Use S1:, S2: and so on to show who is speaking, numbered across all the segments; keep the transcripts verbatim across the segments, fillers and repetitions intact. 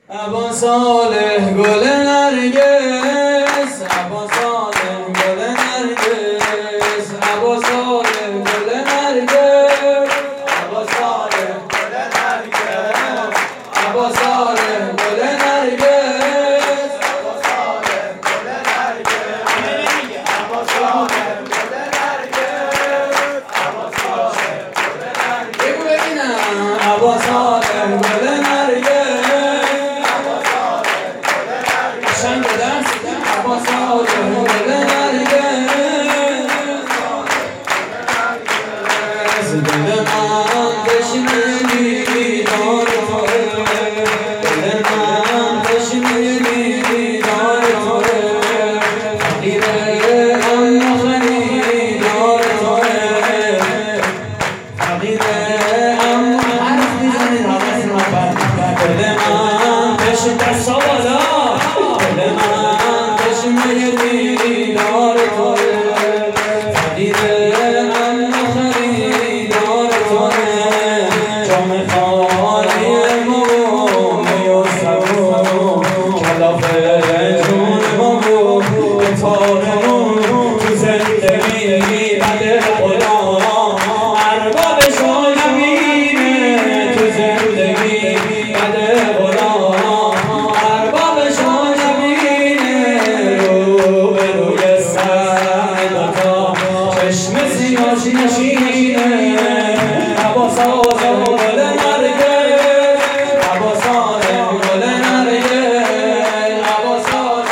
S1: ابا صالح گل نرگس، ابا صالح گل نرگس، ابا صالح گل نرگس، ابا صالح گل نرگس، ابا صالح گل نرگس، ابا صالح گل نرگس، ابا صالح گل نرگس، ابا صالح گل نرگس، بگو ببینم ابا صالح گل نرگس. ابا صالح گل نرگس، دل من تشنه دیدار توئه، دل من تشنه دیدار توئه، فقیره اما خریدار توئه، فقیره اما حرف میزنید حواس رو بر دل من تشنه دست بالا، دل من تشنه دیدار توئه، فقیره اما خریدار توئه، جام خالی مومی و سبو، کلاف جون مومو به تارمون تو زندگی بد خدا، ارباب شاهنامه تو زندگی بد خدا، ارباب شاهنامه رو به روی سر دوتا چشم سیاهش نشینه. ابا صالح گل نرگس، ابا صالح گل نرگس، ابا صالح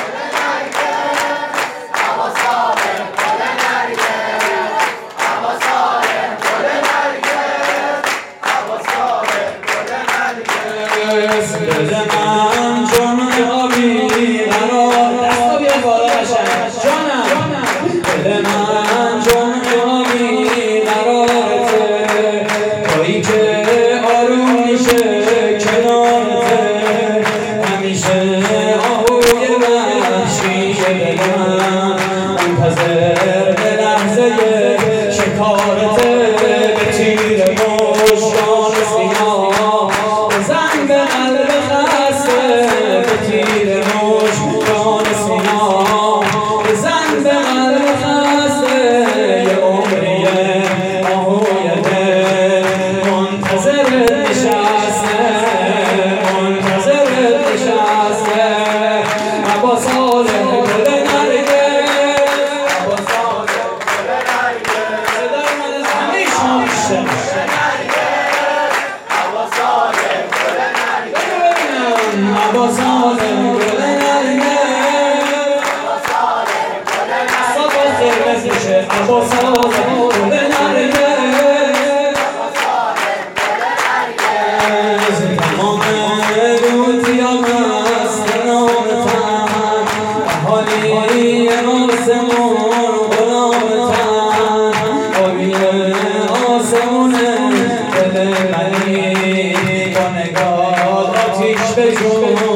S2: ابا صالح گل نرگس، ابا صالح گل نرگس، ابا صالح گل نرگس،
S1: دل من جان آبی قرار دستا بیا بالا قشنگ جانم، دل من جان آبی قرارته، تویی که آروم میشه کنارته، همیشه آهوی وحشی دل من منتظر به لحظه شکارته، به تیر مژگان سیاه بزن به قلب خسته، به تیر مژگان سیاه بزن به قلب خسته، یه عمریه آهوی دل منتظر نشسته، منتظر نشسته. ابا صالح گل نرگس، ابا صالح گل نرگس، صدای من از همه شما بیشتر،
S2: ابا صالح گل نرگس،
S1: ابا صالح گل نرگس،
S2: ابا صالح گل نرگس،
S1: صبا قرمز میشه، ابا صالح گل نرگس،
S2: ابا صالح گل نرگس،
S1: تمام دوتیا مست نامتن، اهالی آسمون غلامتن، آبی آسمونه دل منی با نگاه آتیش بجون.